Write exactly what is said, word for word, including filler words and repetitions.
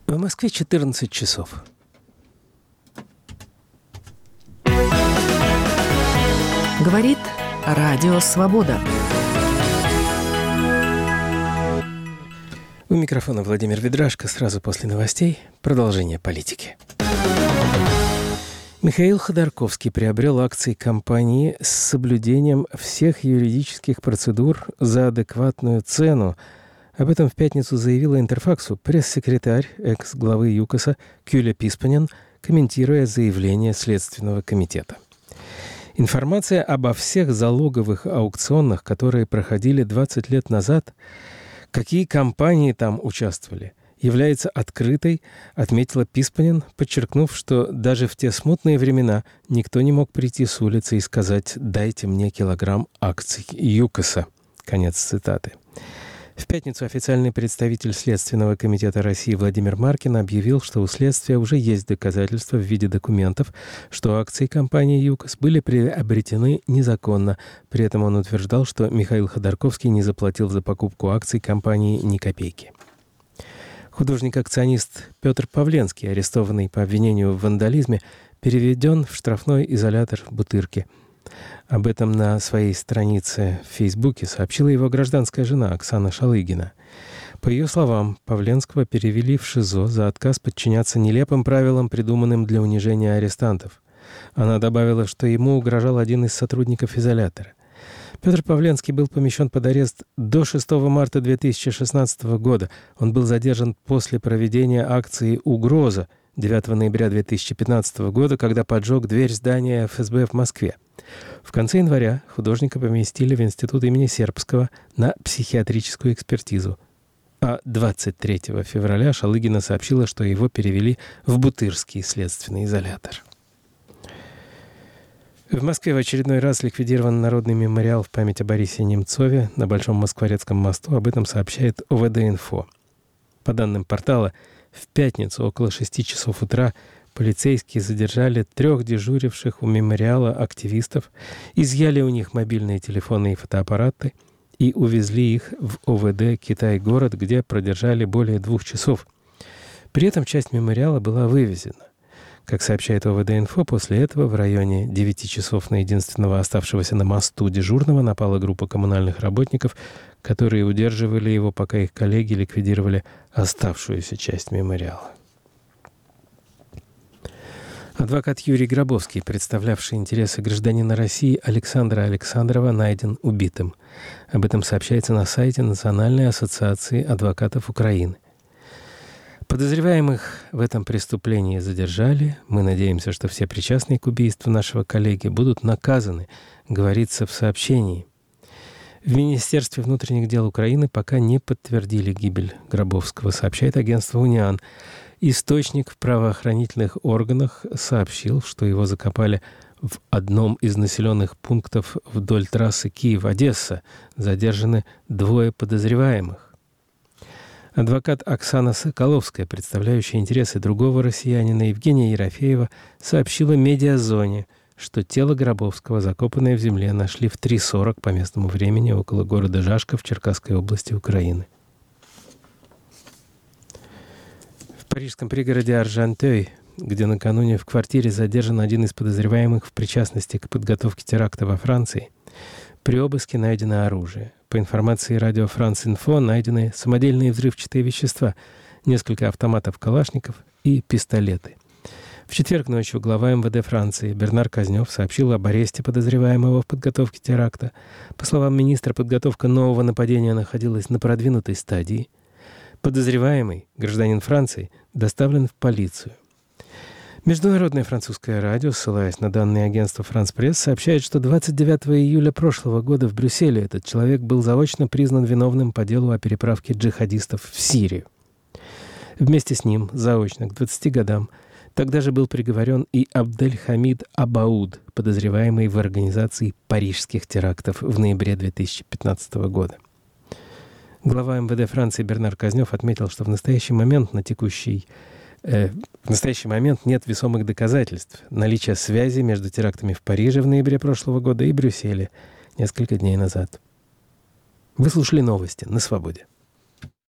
В Москве четырнадцать часов. Говорит Радио Свобода. У микрофона Владимир Ведрашко. Сразу после новостей продолжение политики. Михаил Ходорковский приобрел акции компании с соблюдением всех юридических процедур за адекватную цену. Об этом в пятницу заявила Интерфаксу пресс-секретарь экс-главы ЮКОСа Кюля Писпанен, комментируя заявление Следственного комитета. Информация обо всех залоговых аукционах, которые проходили двадцать лет назад, какие компании там участвовали, является открытой, отметила Писпанен, подчеркнув, что даже в те смутные времена никто не мог прийти с улицы и сказать «дайте мне килограмм акций ЮКОСа». Конец цитаты. В пятницу официальный представитель Следственного комитета России Владимир Маркин объявил, что у следствия уже есть доказательства в виде документов, что акции компании ЮКОС были приобретены незаконно. При этом он утверждал, что Михаил Ходорковский не заплатил за покупку акций компании ни копейки. Художник-акционист Петр Павленский, арестованный по обвинению в вандализме, переведен в штрафной изолятор в Бутырке. Об этом на своей странице в Фейсбуке сообщила его гражданская жена Оксана Шалыгина. По ее словам, Павленского перевели в ШИЗО за отказ подчиняться нелепым правилам, придуманным для унижения арестантов. Она добавила, что ему угрожал один из сотрудников изолятора. Петр Павленский был помещен под арест до шестого марта две тысячи шестнадцатого года. Он был задержан после проведения акции «Угроза» девятого ноября две тысячи пятнадцатого года, когда поджег дверь здания эф эс бэ в Москве. В конце января художника поместили в институт имени Сербского на психиатрическую экспертизу. А двадцать третьего февраля Шалыгина сообщила, что его перевели в Бутырский следственный изолятор. В Москве в очередной раз ликвидирован народный мемориал в память о Борисе Немцове на Большом Москворецком мосту. Об этом сообщает о вэ дэ инфо. По данным портала, в пятницу около шести часов утра полицейские задержали трех дежуривших у мемориала активистов, изъяли у них мобильные телефоны и фотоаппараты и увезли их в о вэ дэ «Китай-город», где продержали более двух часов. При этом часть мемориала была вывезена. Как сообщает о вэ дэ инфо, после этого в районе девяти часов на единственного оставшегося на мосту дежурного напала группа коммунальных работников, которые удерживали его, пока их коллеги ликвидировали оставшуюся часть мемориала. Адвокат Юрий Гробовский, представлявший интересы гражданина России Александра Александрова, найден убитым. Об этом сообщается на сайте Национальной ассоциации адвокатов Украины. Подозреваемых в этом преступлении задержали. Мы надеемся, что все причастные к убийству нашего коллеги будут наказаны, говорится в сообщении. В Министерстве внутренних дел Украины пока не подтвердили гибель Гробовского, сообщает агентство «Униан». Источник в правоохранительных органах сообщил, что его закопали в одном из населенных пунктов вдоль трассы Киев-Одесса. Задержаны двое подозреваемых. Адвокат Оксана Соколовская, представляющая интересы другого россиянина Евгения Ерофеева, сообщила «Медиазоне», что тело Гробовского, закопанное в земле, нашли в три сорок по местному времени около города Жашков Черкасской области Украины. В парижском пригороде Аржантёй, где накануне в квартире задержан один из подозреваемых в причастности к подготовке теракта во Франции, при обыске найдено оружие. По информации радио «Франс Инфо» найдены самодельные взрывчатые вещества, несколько автоматов Калашников и пистолеты. В четверг ночью глава эм вэ дэ Франции Бернар Казнёв сообщил об аресте подозреваемого в подготовке теракта. По словам министра, подготовка нового нападения находилась на продвинутой стадии. Подозреваемый, гражданин Франции, доставлен в полицию. Международное французское радио, ссылаясь на данные агентства «Франс Пресс», сообщает, что двадцать девятого июля прошлого года в Брюсселе этот человек был заочно признан виновным по делу о переправке джихадистов в Сирию. Вместе с ним, заочно, к двадцати годам, тогда же был приговорен и Абдель-Хамид Абауд, подозреваемый в организации парижских терактов в ноябре две тысячи пятнадцатого года. Глава эм вэ дэ Франции Бернар Казнёв отметил, что в настоящий момент на текущий э, в настоящий момент нет весомых доказательств наличия связи между терактами в Париже в ноябре прошлого года и Брюсселе несколько дней назад. Вы слушали новости на Свободе.